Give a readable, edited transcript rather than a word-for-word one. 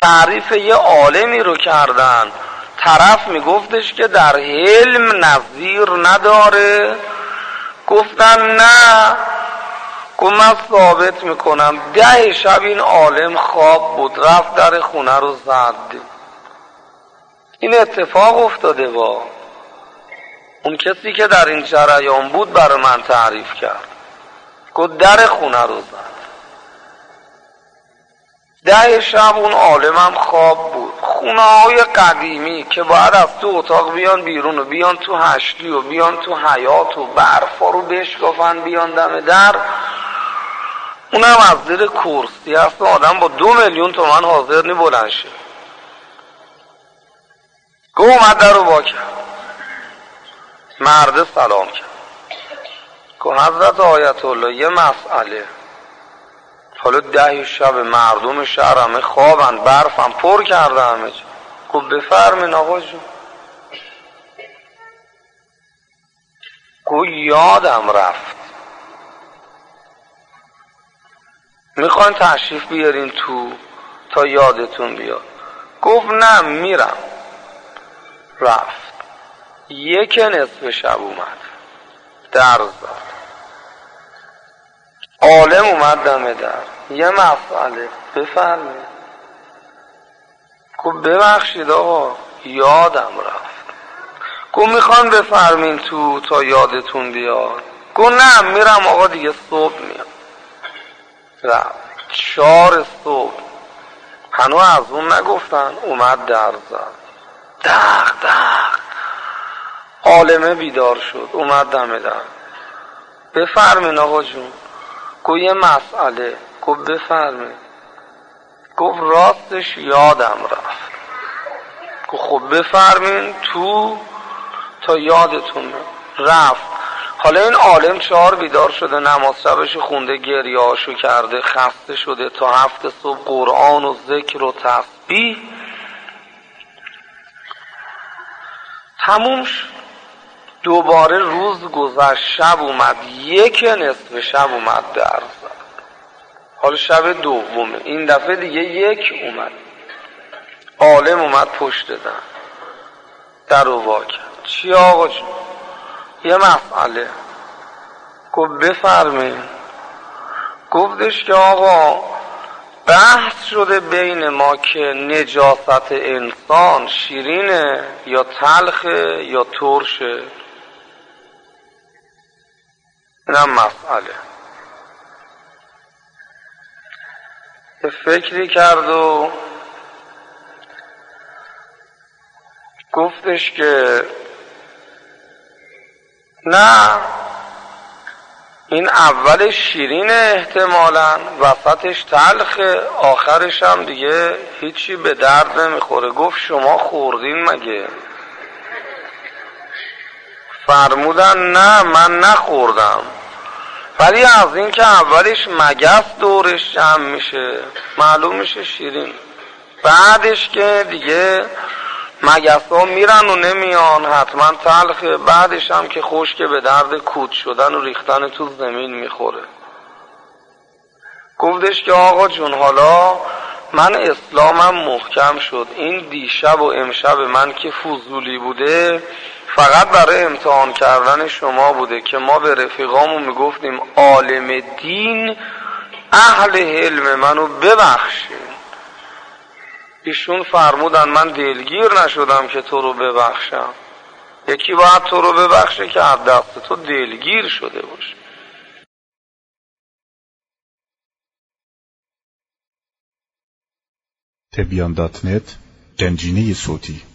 تعریف یه عالمی رو کردن، طرف میگفتش که در علم نظیر نداره. گفتن نه، گفت من ثابت میکنم 10 شب این عالم خواب بود، رفت در خونه رو زد. این اتفاق افتاده. با اون کسی که در این جریان بود برای من تعریف کرد، گفت در خونه رو زد. 10 شب اون عالمم خواب بود. خونه های قدیمی که باید از تو اتاق بیان بیرون و بیان تو هشتی و بیان تو حیات و برفا رو بشکافن بیان دم در، اونم از زیر کرسی هست. آدم با 2 میلیون تومان حاضر نی بلند شه. گو اومد در رو با کرد، مرد سلام کرد، گو حضرت آیت الله یه مسئله، حالا 10 شب مردم شهر همه خوابن، برفم پر کرده همه جا. گو بفرمین آقا جون. گو یادم رفت، میخواین تشریف بیارین تو تا یادتون بیاد. گفت نه میرم. رفت. 1 نصف شب اومد، در زد. عالم اومد دم در، یه مسئله، بفرمایید. گفت ببخشید آقا یادم رفت. گفت میخوان بفرمین تو تا یادتون بیاد. گفت نه میرم آقا دیگه صبح میام. رفت. 4 صبح هنو از اون نگفتن، اومد در زد. دق دق. عالمه بیدار شد، اومد دم در. بفرمین آقا جون. گفت یه مسئله. گفت بفرمین. گفت راستش یادم رفت. گفت خب بفرمین تو تا یادتون رفت. حالا این عالم 4 بیدار شده، نماز شبش خونده، گریه هاشو کرده، خسته شده، تا 7 صبح قرآن و ذکر و تسبیح. تموم شد. دوباره روز گذشت، شب اومد، 1 نصف شب اومد در زد. حالا شب دومه، این دفعه دیگه 1 اومد. عالم اومد پشت در رو وا کرد. چی آقا جون؟ یه مسئله. گفت بفرمین. گفتش که آقا بحث شده بین ما که نجاست انسان شیرینه یا تلخه یا ترشه. اینم مسئله. یه فکری کرد و گفتش که نه، این اولش شیرینه احتمالاً، وسطش تلخه، آخرش هم دیگه هیچی به درد نمیخوره. گفت شما خوردین مگه؟ فرمودن نه من نخوردم، ولی از این که اولش مگس دورش جمع میشه معلوم میشه شیرین، بعدش که دیگه مگس ها میرن و نمیان حتما تلخه، بعدش هم که خشک به درد کود شدن و ریختن تو زمین میخوره. گفتش که آقا جون حالا من اسلامم محکم شد، این دیشب و امشب من که فضولی بوده فقط برای امتحان کردن شما بوده که ما به رفیقامون میگفتیم عالم دین اهل علم منو ببخشید. ایشون فرمودن من دلگیر نشدم که تو رو ببخشم، یکی باید تو رو ببخشه که از دست تو دلگیر شده باشه. تبیان.net گنجینه صوتی